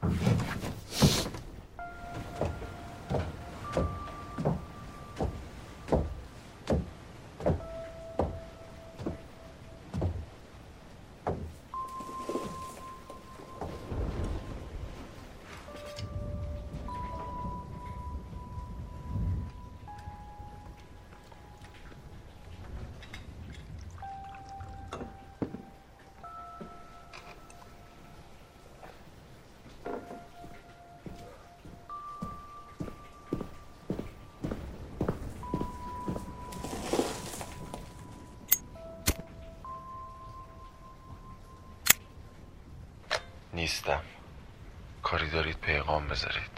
نیستم. کاری دارید پیغام بذارید.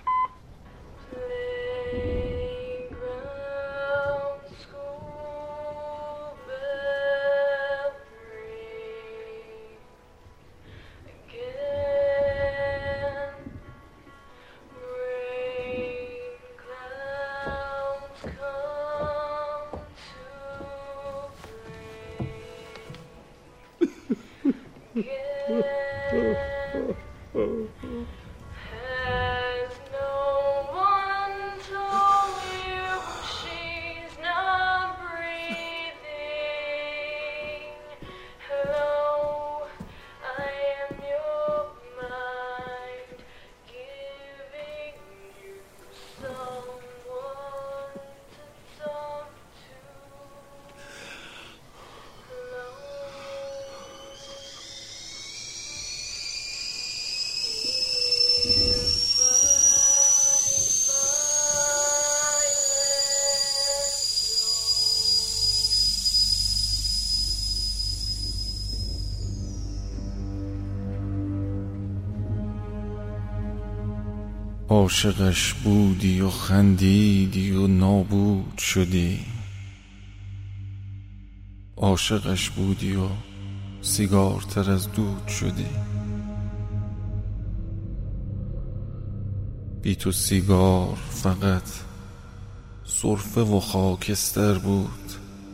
عاشقش بودی و خندیدی و نابود شدی، عاشقش بودی و سیگارتر از دود شدی. بی تو سیگار فقط سرفه و خاکستر بود،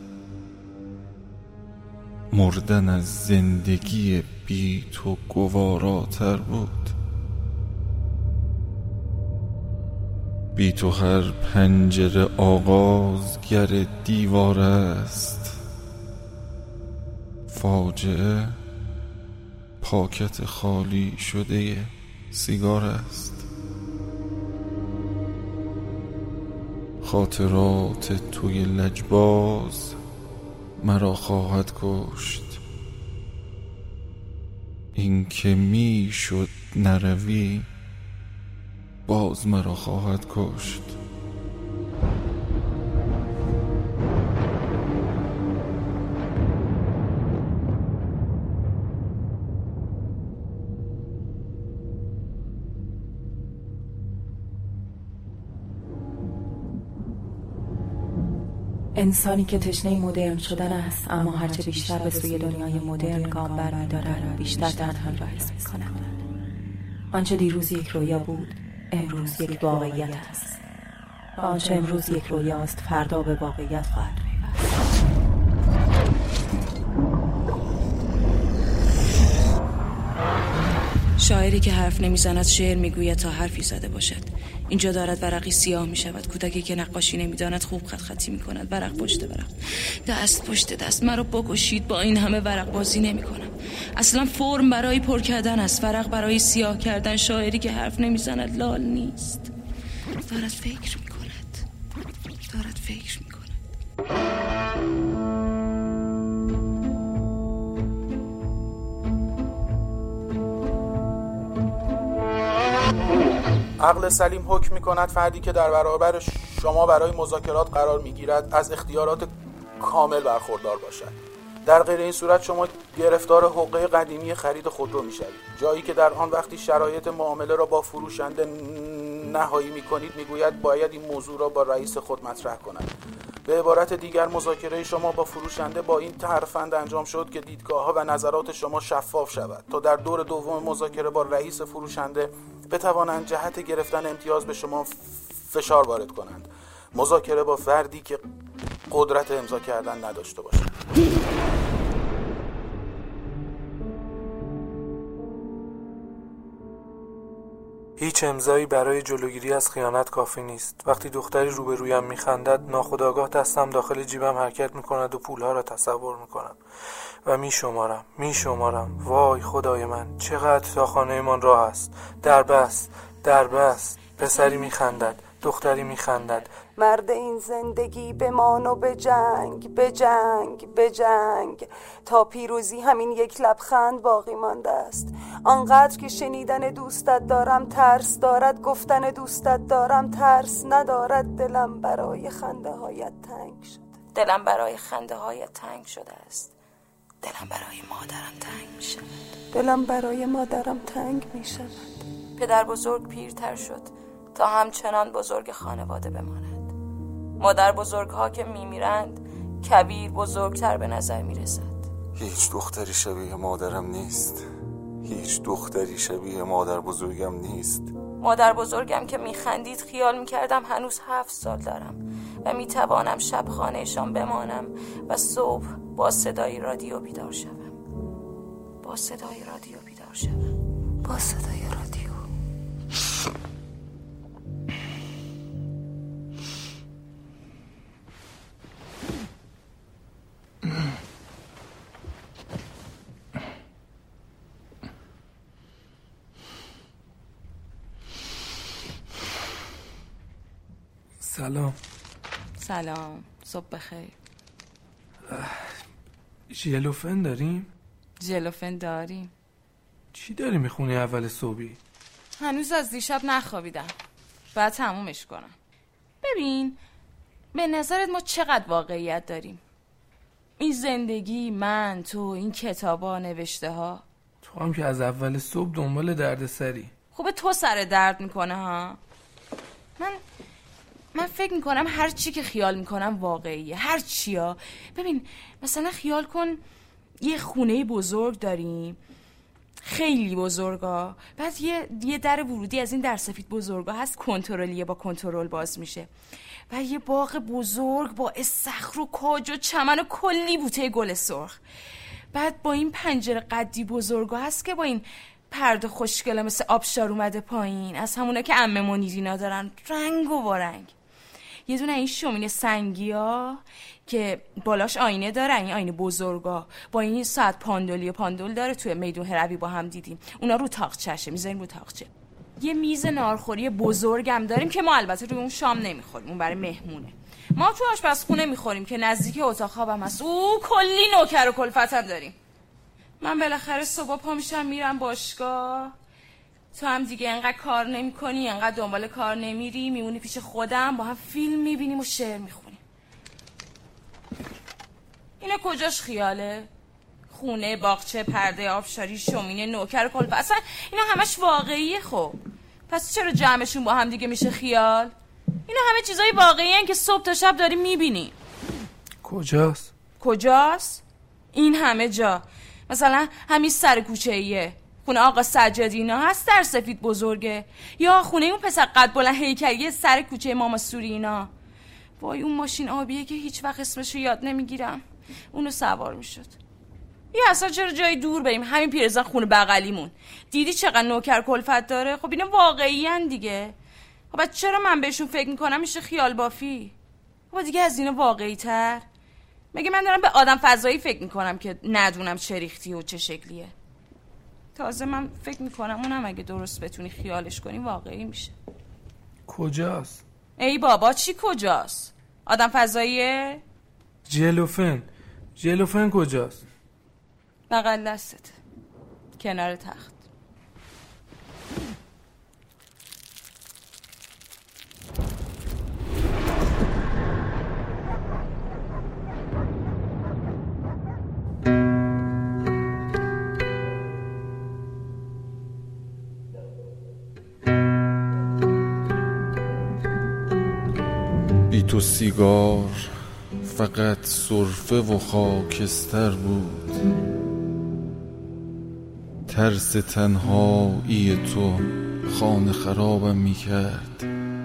مردن از زندگی بی تو گواراتر بود. بی تو هر پنجره آغازگر دیوار است، فاجعه پاکت خالی شده سیگار است. خاطرات توی لجباز مرا خواهد کشت، این که می شد نروی باز مرا خواهد کشت. انسانی که تشنه مدرن شدن است، اما هرچه بیشتر به سوی دنیای مدرن گام برمی‌دارد بیشتر تنهایی را حس می‌کند. آنچه دیروز یک رویا بود امروز یک واقعیت است و آنچه امروز یک رویاست فردا به واقعیت خواهد پیوست. شاعری که حرف نمیزند شعر میگوید تا حرفی زده باشد. اینجا دارد ورقی سیاه میشود. کودکی که نقاشی نمیداند خوب خط خطی میکند. ورق پشت ورق، دست پشت دست. مرا بکشید، با این همه ورق بازی نمیکنم. اصلا فرم برای پر کردن است، ورق برای سیاه کردن. شاعری که حرف نمیزند لال نیست، دارد فکر میکند. عقل سلیم حکم می‌کند فردی که در برابر شما برای مذاکرات قرار می‌گیرد از اختیارات کامل برخوردار باشد. در غیر این صورت شما گرفتار حقوق قدیمی خرید خودرو می‌شوید، جایی که در آن وقتی شرایط معامله را با فروشنده نهایی می‌کنید می‌گوید باید این موضوع را با رئیس خود مطرح کند. به عبارت دیگر مذاکره شما با فروشنده با این ترفند انجام شد که دیدگاه‌ها و نظرات شما شفاف شود تا در دور دوم مذاکره با رئیس فروشنده بتوانند جهت گرفتن امتیاز به شما فشار وارد کنند. مذاکره با فردی که قدرت امضا کردن نداشته باشد. هیچ امضایی برای جلوگیری از خیانت کافی نیست. وقتی دختری روبرویم میخندد، ناخودآگاه دستم داخل جیبم حرکت میکند و پولها را تصور میکنم و میشمارم. وای خدای من، چقدر تا خانه من راه است. در بست. پسری میخندد، دختری میخندد. مرد این زندگی بمان و بجنگ تا پیروزی همین یک لبخند باقی مانده است. آنقدر که شنیدن دوستت دارم ترس دارد، گفتن دوستت دارم ترس ندارد. دلم برای خنده هایت تنگ شده. دلم برای خنده هایت تنگ شده است. دلم برای مادرم تنگ می شود. دلم برای مادرم تنگ می شود. پدر بزرگ پیرتر شد تا همچنان بزرگ خانواده بماند. مادر بزرگ ها که میمیرند کبیر بزرگتر به نظر میرسد. هیچ دختری شبیه مادرم نیست. هیچ دختری شبیه مادر بزرگم نیست. مادر بزرگم که میخندید خیال میکردم هنوز 7 سال دارم و میتوانم شب خانهشان بمانم و صبح با صدای رادیو بیدار شوم. سلام، صبح بخیر. ژلوفن داریم؟ ژلوفن داریم. چی داری میخونی اول صبحی؟ هنوز از دیشب نخوابیدم، باید تمومش کنم. ببین، به نظرت ما چقدر واقعیت داریم؟ این زندگی، من، تو، این کتابا، نوشته ها. تو هم که از اول صبح دنبال درد سری. خوبه تو سر درد میکنه ها. من فکر میکنم هر چی که خیال میکنم واقعیه. هر چی ها. ببین مثلا خیال کن یه خونه بزرگ داریم، خیلی بزرگا، بعد یه در ورودی از این در سفید بزرگا هست، کنترلیه، با کنترل باز میشه. بعد یه باغ بزرگ با استخر و کاج و چمن و کلی بوته گل سرخ. بعد با این پنجره قدی بزرگا هست که با این پرده خوشگله مثل آبشار اومده پایین، از همونه که عمه منیرینا دارن، رنگ و رنگ. یه دونه این شومینه سنگی ها که بالاش آینه داره، این آینه بزرگا، با این ساعت پاندول داره، توی میدون هروی با هم دیدیم. اونا رو تاقچه‌شه، میذاریم رو تاقچه. یه میز نارخوری بزرگم داریم که ما البته روی اون شام نمیخوریم، اون برای مهمونه. ما تو آشپزخونه میخوریم که نزدیک اتاق خوابم هست. کلی نوکر و کلفتم داریم. من بالاخره صبح پا میشم میرم باشگاه، تو هم دیگه انقدر کار نمی کنی، انقدر دنبال کار نمیری، میمونی پیش خودم، با هم فیلم میبینیم و شعر میخونیم. اینه کجاش خیاله؟ خونه، باغچه، پرده آبشاری، شومینه، نوکر و کلفت، اصلا اینا همش واقعیه. خب پس چرا جمعشون با هم دیگه میشه خیال؟ اینا همه چیزای واقعی هن که صبح تا شب داریم میبینیم. کجاست؟ این همه جا. مثلا همین سر کوچه ایه، خونه آقا سجادینا هست، در سفید بزرگه، یا خونه اون پسر قد بلند هیکلیه سر کوچه ماما سورینا. وای اون ماشین آبیه که هیچ وقت اسمشو یاد نمیگیرم، اونو سوار میشد. یا اصلا چرا جای دور بریم؟ همین پیرزن خونه بغلیمون، دیدی چقدر نوکر کلفت داره؟ خب اینا واقعی ان دیگه. خب چرا من بهشون فکر میکنم میشه خیال بافی؟ خب دیگه از اینا واقعی تر؟ مگه من دارم به آدم فضایی فکر میکنم که ندونم چه ریختی و چه شکلیه؟ تازه من فکر میکنم اونم اگه درست بتونی خیالش کنی واقعی میشه. کجاست؟ ای بابا چی کجاست؟ آدم فضاییه؟ ژلوفن کجاست؟ بغل دستت، کنار تخت. بی تو سیگار فقط سرفه و خاکستر بود، ترس تنهایی تو خانه خرابم میکرد،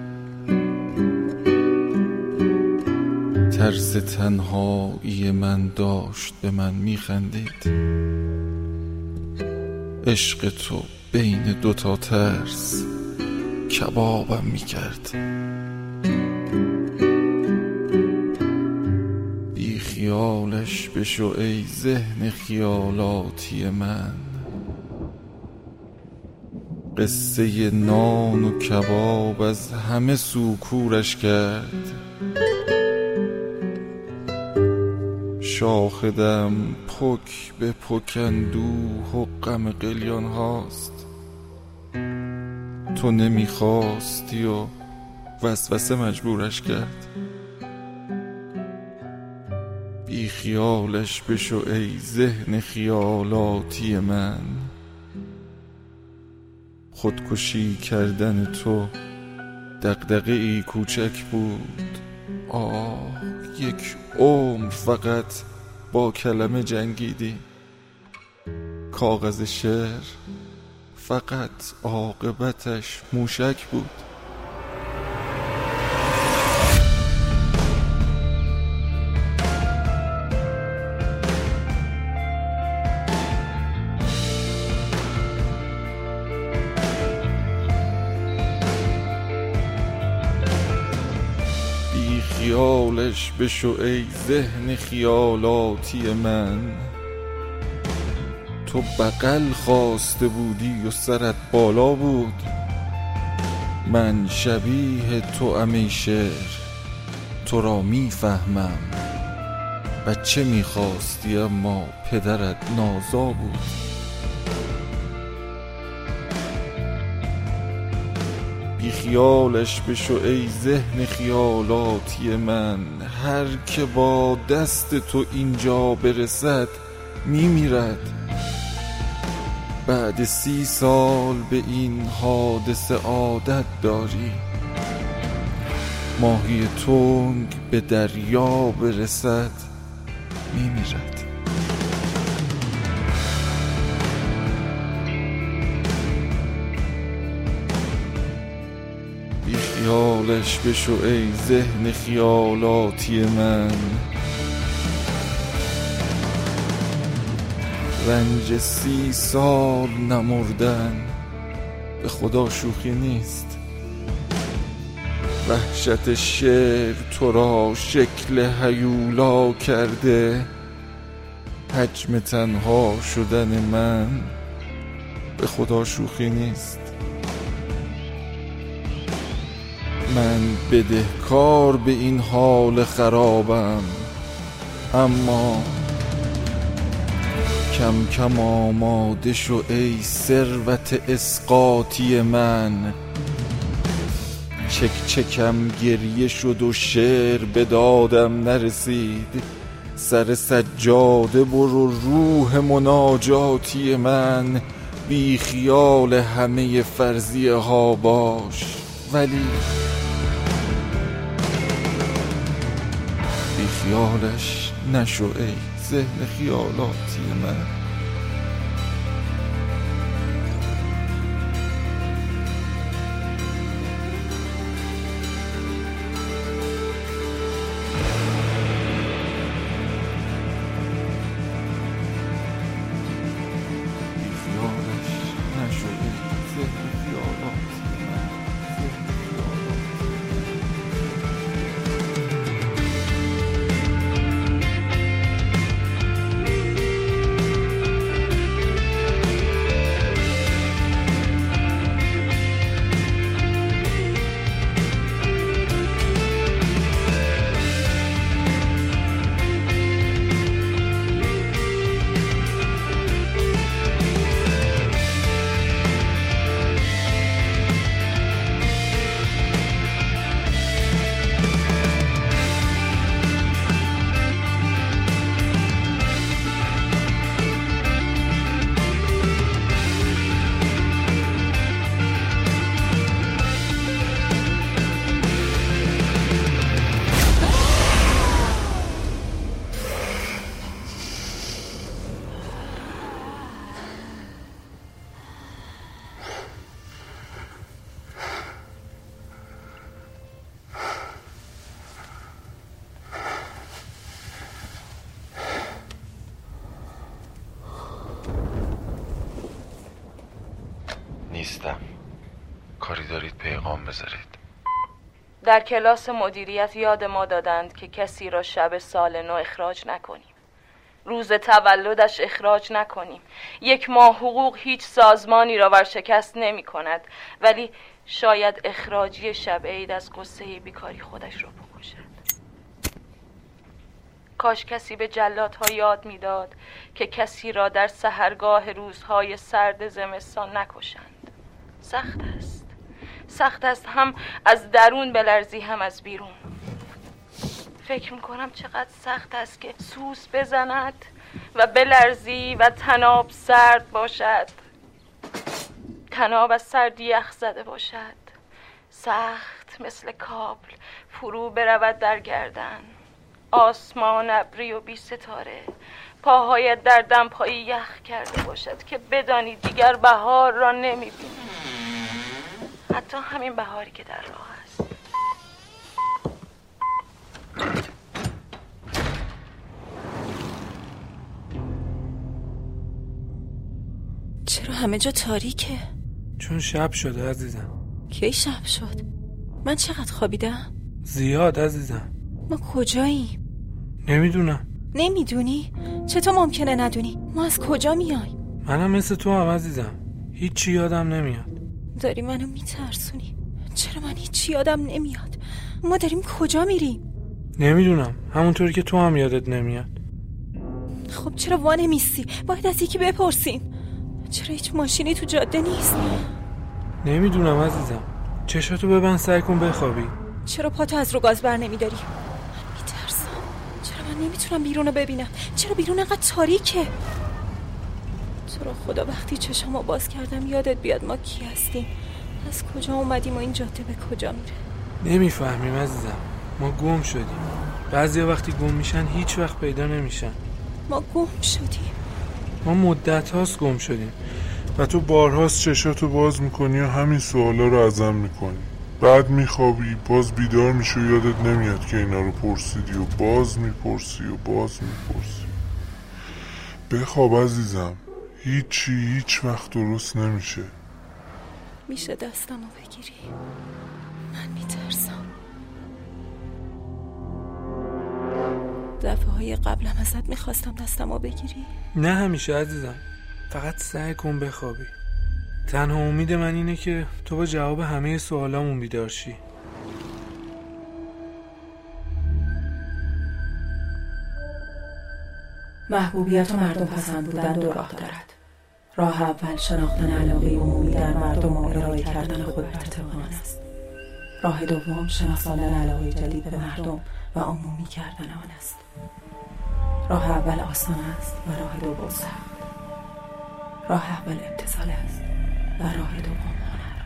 ترس تنهایی من داشت به من میخندید، عشق تو بین دوتا ترس کبابم میکرد. بی خیالش بشو ای ذهن خیالاتی من، قصه نان و کباب از همه سو کورش کرد. شاخدم پک به پک اندوه و غم قلیان هاست. تو نمیخواستی و وسوسه مجبورش کرد. بی خیالش بشو ای ذهن خیالاتی من، خودکشی کردن تو دغدغه ای کوچک بود. یک عمر فقط با کلمه جنگیدی. کاغذ شعر فقط عاقبتش موشک بود. بی خیالش بشو ای ذهن خیالاتی من، تو بغل خواسته بودی و سرت بالا بود. من شبیه تو ام شعر، تو را میفهمم. بچه میخواستی اما پدرت نازا بود. بی خیالش بشو ای ذهن خیالاتی من، هر که با دست تو اینجا برسد میمیرد. بعد 30 سال به این حادثه عادت داری. ماهی تنگ به دریا برسد میمیرد. بی خیالش بشو ای ذهن خیالاتی من، رنج 30 سال نمردن به خدا شوخی نیست. وحشت شعر تو را شکل هیولا کرده. حجم تنها شدن من به خدا شوخی نیست. من بدهکار به این حال خرابم، اما کم کم آماده شو ای ثروت اسقاطی من. چک چکم گریه شد و شعر به دادم نرسید. سر سجاده برو روح مناجاتی من. بی خیال همه فرضیه ها باش، ولی بی خیالش نشو ای ذهن خیالاتی من. بی خیالش نشو ای ذهن خیالاتی من. کاری دارید پیغام بذارید. در کلاس مدیریت یاد ما دادند که کسی را شب سال نو اخراج نکنیم، روز تولدش اخراج نکنیم. 1 ماه حقوق هیچ سازمانی را ورشکست نمی کند، ولی شاید اخراجی شب عید از قصه بیکاری خودش را بکشد. کاش کسی به جلادها یاد میداد که کسی را در سحرگاه روزهای سرد زمستان نکشند. سخت است هم از درون بلرزی هم از بیرون. فکر میکنم چقدر سخت است که سوز بزند و بلرزی و تناب سرد باشد، تناب از سردی یخ زده باشد، سخت مثل کابل فرو برود در گردن، آسمان ابری و بی ستاره، پاهایت در دمپایی یخ کرده باشد که بدانی دیگر بهار را نمیبینی، حتی همین بهاری که در راه است. چرا همه جا تاریکه؟ چون شب شده عزیزم. کی شب شد؟ من چقدر خوابیدم؟ زیاد عزیزم. ما کجاییم؟ نمیدونم. نمیدونی؟ چطور ممکنه ندونی؟ ما از کجا میای؟ منم مثل تو هم عزیزم. هیچی یادم نمیاد. داری منو میترسونی. چرا من هیچی یادم نمیاد؟ ما داریم کجا میریم؟ نمیدونم. همونطوری که تو هم یادت نمیاد. خب چرا وانمیستی؟ باید از یکی بپرسیم. چرا هیچ ماشینی تو جاده نیست؟ نمیدونم عزیزم. چشاتو ببند، سعی کن بخوابی. چرا پاتو از رو گاز بر نمیداری؟ میترسم. چرا من نمیتونم بیرونو ببینم؟ چرا بیرون انقدر تاریکه؟ تو رو خدا وقتی چشامو باز کردم یادت بیاد ما کی هستیم، از کجا اومدیم و این جاده به کجا میره. نمیفهمیم عزیزم. ما گم شدیم. بعضیا وقتی گم میشن هیچ وقت پیدا نمیشن. ما گم شدیم. ما مدت هاست گم شدیم و تو بارهاست چشاتو باز میکنی و همین سوالا رو ازم میکنی. بعد میخوابی، باز بیدار میشی و یادت نمیاد که اینا رو پرسیدی و باز میپرسی و باز میپرسی. بخواب عزیزم. هیچ وقت درست نمیشه. میشه دستمو بگیری؟ من میترسم. دفعه های قبلم ازت میخواستم دستمو بگیری. نه همیشه عزیزم. فقط سعی کن بخوابی. تنها امید من اینه که تو با جواب همه سوالامون بیدار شی. محبوبیت و مردم پسند بودن 2 راه دارد. راه اول شناختن علاقه عمومی در مردم و ارائه کردن خود بر طبق آن است. راه دوم شناساندن علاقه جدید به مردم و عمومی کردن آن است. راه اول آسان است و راه دوم سخت. راه اول ابتذال است و راه دوم هنر.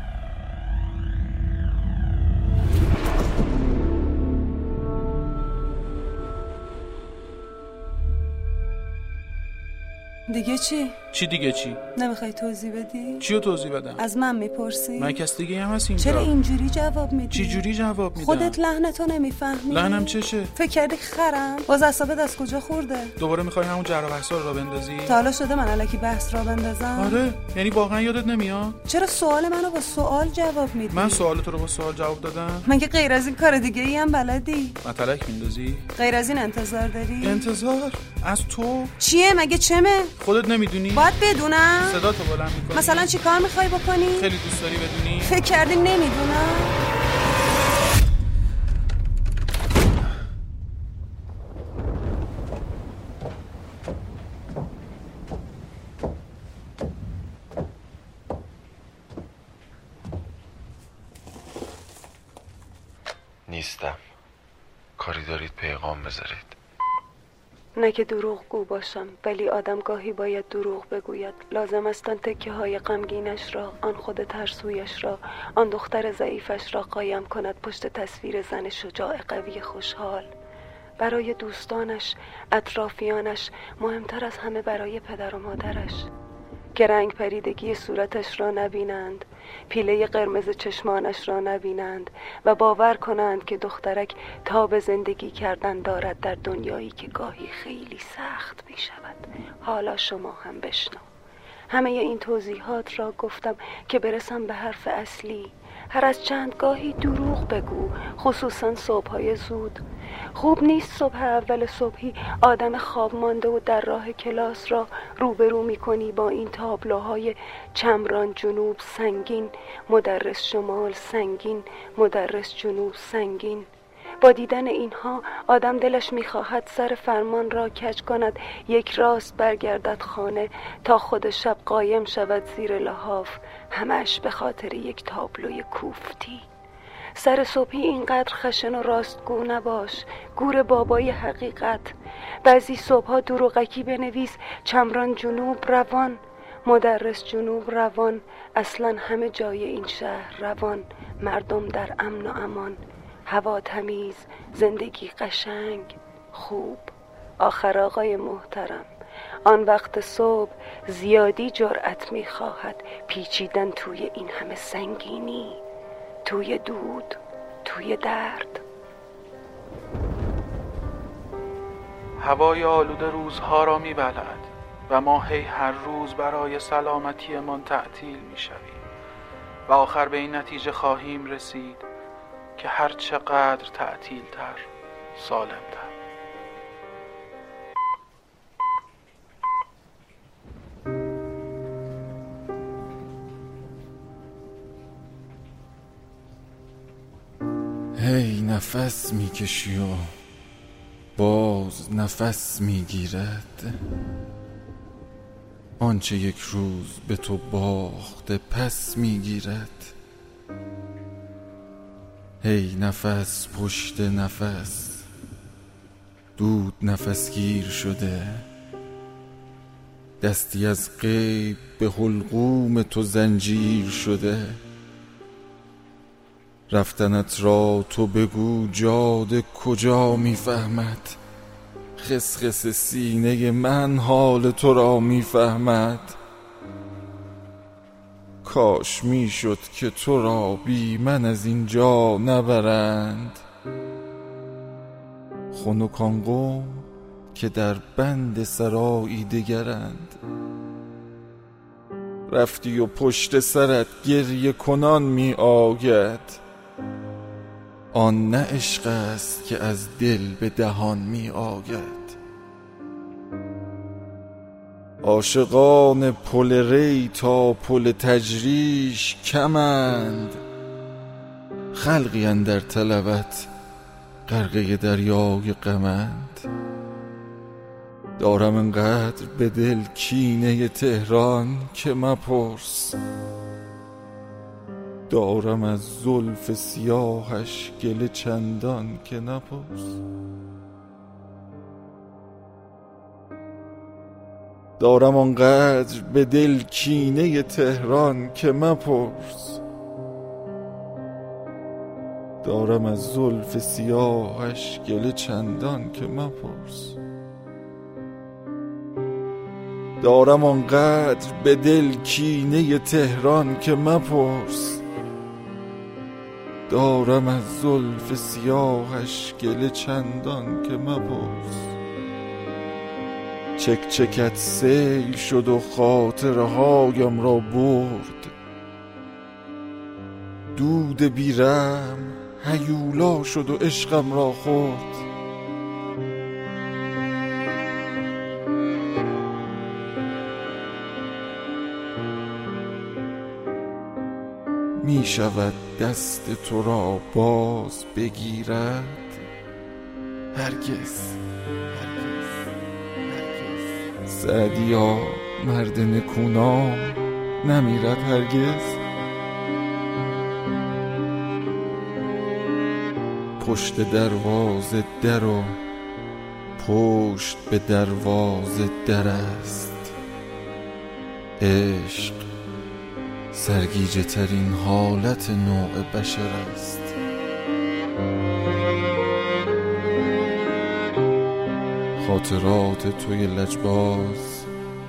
دیگه چی؟ چی دیگه چی؟ نمیخوای توضیح بدی؟ چی رو توضیح بدم؟ از من میپرسی؟ من کس دیگه هم هست اینجا. چرا اینجوری جواب میدی؟ چی جوری جواب میدم؟ خودت لحنتو نمیفهمی؟ لحنم چشه؟ فکر کردی خرم؟ باز اعصابت از کجا خورده؟ دوباره میخوای همون جر و بحثا رو بندازی؟ تا حالا شده من الکی بحث را بندازم؟ آره، یعنی واقعا یادت نمیاد؟ چرا سوال منو با سوال جواب میدی؟ من سوال تو رو با سوال جواب دادم؟ مگه غیر از این کار دیگه ای هم بلدی؟ مطلق میندازی؟ غیر از این انتظار داری؟ انتظار؟ از تو؟ چیه مگه چمه؟ خودت نمیدونی؟ باید بدونم؟ صدا تو بلند میکنی؟ مثلا چی کار میخوای بکنی؟ خیلی دوست داری بدونی؟ فکر کردی نمیدونم؟ نیستم. کاری دارید پیغام بذارید. نه که دروغ گو باشم، ولی آدم گاهی باید دروغ بگوید. لازم است آن تکه های غمگینش را، آن خود ترسویش را، آن دختر ضعیفش را قایم کند پشت تصویر زن شجاع قوی خوشحال. برای دوستانش، اطرافیانش، مهمتر از همه برای پدر و مادرش که رنگ پریدگی صورتش را نبینند، پیله قرمز چشمانش را نبینند و باور کنند که دخترک تاب زندگی کردن دارد در دنیایی که گاهی خیلی سخت می شود. حالا شما هم بشنو. همه این توضیحات را گفتم که برسم به حرف اصلی. هر از چند گاهی دروغ بگو، خصوصا صبح‌های زود. خوب نیست صبح اول صبحی آدم خواب مانده و در راه کلاس را روبرو می‌کنی با این تابلوهای چمران جنوب سنگین، مدرس شمال سنگین، مدرس جنوب سنگین. با دیدن اینها آدم دلش میخواهد سر فرمان را کج کند، یک راست برگردد خانه تا خود شب قایم شود زیر لحاف، همش به خاطر یک تابلوی کوفتی. سر صبحی اینقدر خشن و راستگو نباش، گور بابای حقیقت. بعضی صبحها دروغکی بنویس چمران جنوب روان، مدرس جنوب روان، اصلا همه جای این شهر روان، مردم در امن و امان، هوا تمیز، زندگی قشنگ، خوب. آخر آقای محترم، آن وقت صبح زیادی جرأت می‌خواهد پیچیدن توی این همه سنگینی، توی دود، توی درد. هوای آلوده روزها را می‌بلعد و ما هر روز برای سلامتیمان تعطیل می‌شویم و آخر به این نتیجه خواهیم رسید که هر چقدر تعطیل تر سالم تر. هی نفس میکشی و باز نفس میگیرد، آنچه یک روز به تو باخته پس میگیرد. هی نفس پشت نفس، دود نفسگیر شده، دستی از غیب به حلقوم تو زنجیر شده. رفتنت را تو بگو جاده کجا میفهمد، خسخس سینه من حال تو را میفهمد. کاش میشد که تو را بی من از اینجا نبرند، خنکان قوم که در بند سرایی دگرند. رفتی و پشت سرت گریه کنان می آید، آن نه عشق است که از دل به دهان می آید. عاشقان پل ری تا پل تجریش کمند، خلقی اندر طلبت غرقه دریای غمند. دارم انقدر به دل کینه تهران که مپرس، دارم از زلف سیاهش گله چندان که نپرس. دارم آنقدر به دل کینه تهران که مپرس، دارم از زلف سیاهش گله چندان که مپرس. دارم آنقدر به دل کینه تهران که مپرس، دارم از زلف سیاهش گله چندان که مپرس. چک چکت سیل شد و خاطرهایم را برد، دود بیرم هیولا شد و عشقم را خورد. می شود دست تو را باز بگیرد؟ هرگز. سعدیا مرد نکونام نمیرد هرگز. پشت دروازه در و پشت به دروازه در است، عشق سرگیجه ترین حالت نوع بشر است. خاطرات توی لجباز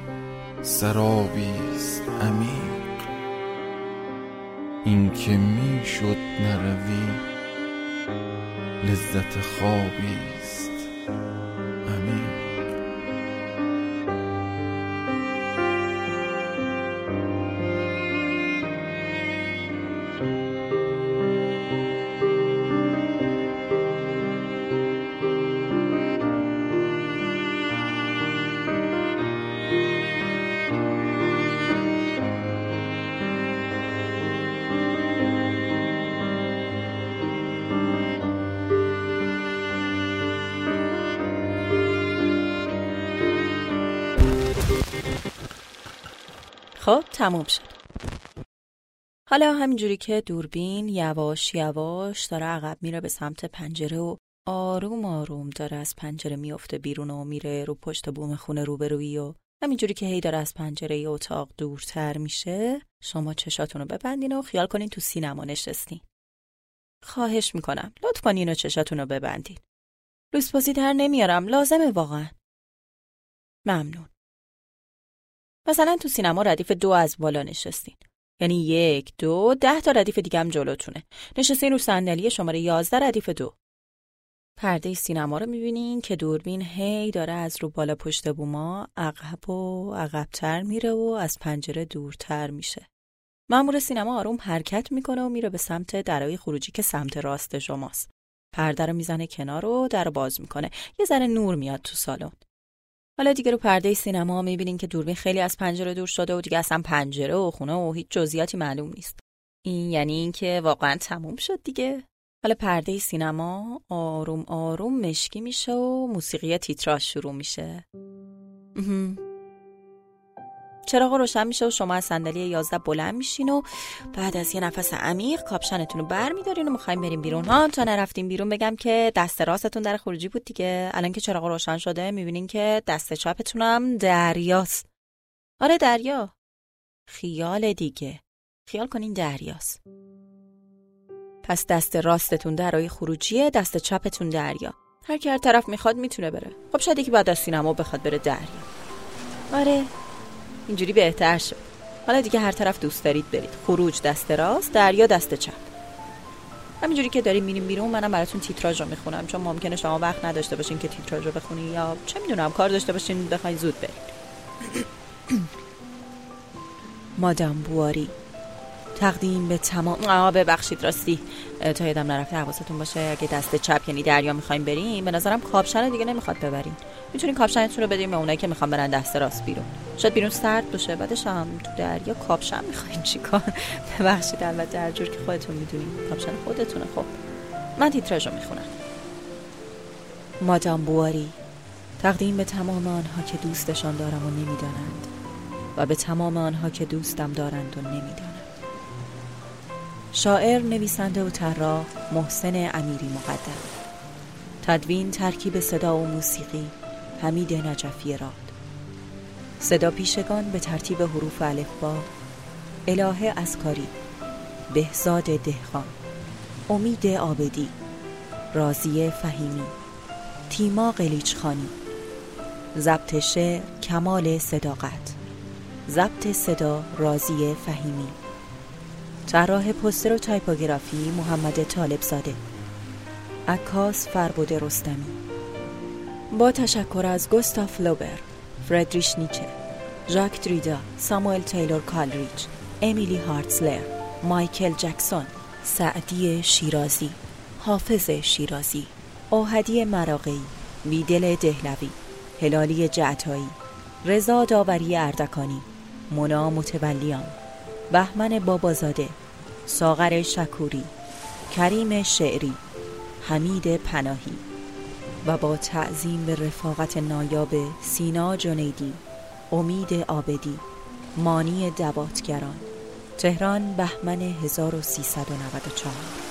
سرابیست عمیق، این که می شد نروی لذت خوابیست عمیق. خب تموم شد. حالا همینجوری که دوربین یواش یواش داره عقب میره به سمت پنجره و آروم آروم داره از پنجره میفته بیرون و میره رو پشت بوم خونه روبرویی و همینجوری که هی داره از پنجره اتاق دورتر میشه، شما چشاتون رو ببندین و خیال کنین تو سینما نشستین. خواهش میکنم لطف کنین و چشاتون رو ببندین. لوسپوزی در نمیارم، لازمه واقعا. ممنون. مثلا تو سینما ردیف 2 از بالا نشستین. یعنی 1 2 10 تا ردیف دیگه هم جلوتونه. نشستین رو صندلی شماره 11 ردیف 2. پرده سینما رو میبینین که دوربین هی داره از رو بالا پشت بوما عقب و عقب‌تر میره و از پنجره دورتر میشه. مأمور سینما آروم حرکت میکنه و میره به سمت درای خروجی که سمت راست شماست. پرده رو میزنه کنار و در رو باز میکنه. یه ذره نور میاد تو سالن. حالا دیگه رو پرده سینما میبینین که دوربین خیلی از پنجره دور شده و دیگه اصلا پنجره و خونه و هیچ جزئیاتی معلوم نیست. این یعنی این که واقعا تموم شد دیگه. حالا پرده سینما آروم آروم مشکی میشه و موسیقی تیتراژ شروع میشه. چراغ روشن میشه و شما از صندلی 11 بلند میشین و بعد از یه نفس عمیق کاپشنتون رو برمیدارین و میخوایم بریم بیرون. ها تا نرفتیم بیرون بگم که دست راستتون در خروجی بود دیگه. الان که چراغ روشن شده میبینین که دست چپتون هم دریاست. آره دریا. خیال دیگه. خیال کنین دریاست. پس دست راستتون درای خروجیه، دست چپتون دریا. هر کی هر طرف میخواد میتونه بره. خب شاید یکی بعد از سینما بخواد بره دریا. آره اینجوری بهتر شد. حالا دیگه هر طرف دوست دارید برید. خروج دست راست، دریا دست چپ. همینجوری که داریم میریم بیرون منم براتون تیتراژ رو میخونم، چون ممکنه شما وقت نداشته باشین که تیتراژ رو بخونین یا چه میدونم کار داشته باشین بخواید زود برید. مادام بواری تقدیم به تمام ببخشید راستی تا یادم نرفته حواستون باشه اگه دست چپ یعنی دریا میخوایم بریم به نظرم کاپشن دیگه نمیخواد ببرین. میتونین کاپشنتون رو بدین به اونایی که میخوان برن دست راست بیرون. شاید بیرون سرد باشه بعدش هم تو دریا کاپشن میخواین چیکار؟ ببخشید البته هر جور که خودتون میدونین کاپشن خودتونه. خب من تیتراژ رو میخونم. مادام بواری تقدیم به تمام آنها که دوستشان دارم و نمیدانند و به تمام آنها که دوستم دارند و نمیدانند. شاعر، نویسنده و طراح محسن امیری مقدم. تدوین ترکیب صدا و موسیقی حمید نجفی راد. صدا پیشگان به ترتیب حروف الفبا الهه اسکاری، بهزاد دهقان، امید عابدی، راضیه فهیمی، تیما قلیچخانی. ضبط شعر کمال صداقت. ضبط صدا راضیه فهیمی. طراح پوستر و تایپوگرافی محمد طالبزاده. عکاس فربد رستمی. با تشکر از گوستاف لوبر، فردریش نیچه، ژاک دریدا، ساموئل تیلور کالریج، امیلی هارتزلر، مایکل جکسون، سعدی شیرازی، حافظ شیرازی، اوهدی مراغی، بیدل دهلوی، هلالی جعتایی، رضا داوری اردکانی، مونا متولیان، بهمن بابازاده، ساغر شکوری، کریم شعری، حمید پناهی و با تعظیم به رفاقت نایاب سینا جنیدی، امید عابدی، مانی دواتگران. تهران، بهمن 1394.